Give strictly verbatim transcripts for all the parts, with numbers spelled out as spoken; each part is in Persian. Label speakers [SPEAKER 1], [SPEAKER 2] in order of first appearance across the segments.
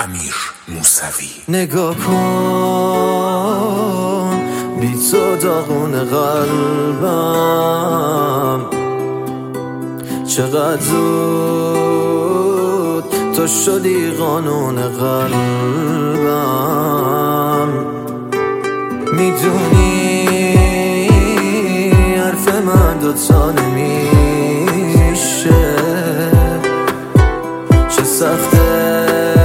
[SPEAKER 1] امیر موسوی.
[SPEAKER 2] نگاه کن بی تو داغون قلبم، چقدر زود تو شدی قانون قلبم. میدونی حرف من دوتا نمیشه، چه سخته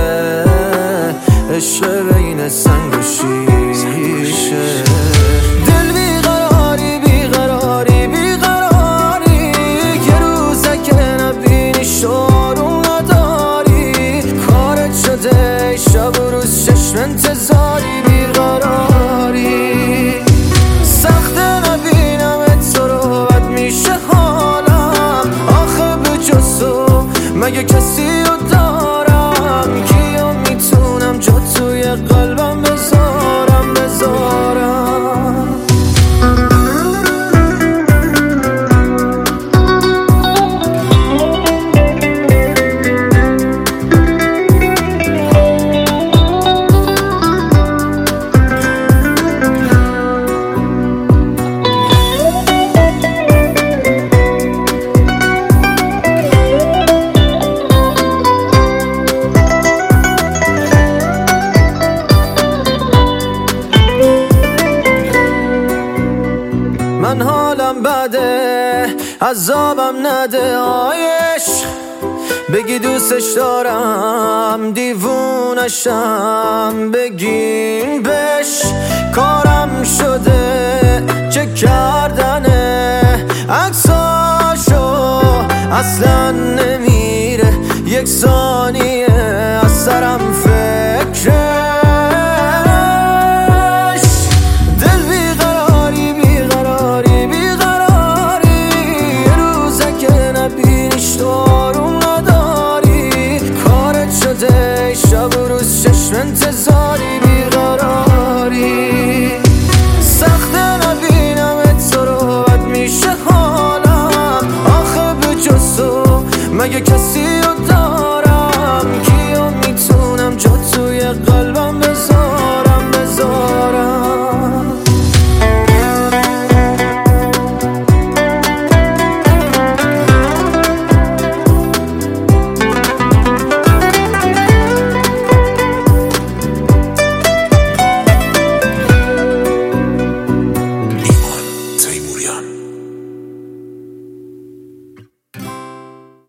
[SPEAKER 2] عشق بین سنگ و شیشه. دل بیقراری بیقراری بیقراری، یه روزه که نبینی شارون نداری، کارت شده شب و روز چشم انتظاری. بیقراری سخته نبینم تو رو، بد میشه حالم، آخه به جز تو مگه کسی رو دارم؟ کیا میتونم جا توی قلبم بذارم بذارم؟ من حالم بده، عذابم نده آیش، بگی دوستش دارم دیوونشم، بگین بش کارم شده چه کردنه، عکساشو اصلا نمیره یک ثانیه از سرم فکره. شب و روز چشم انتظار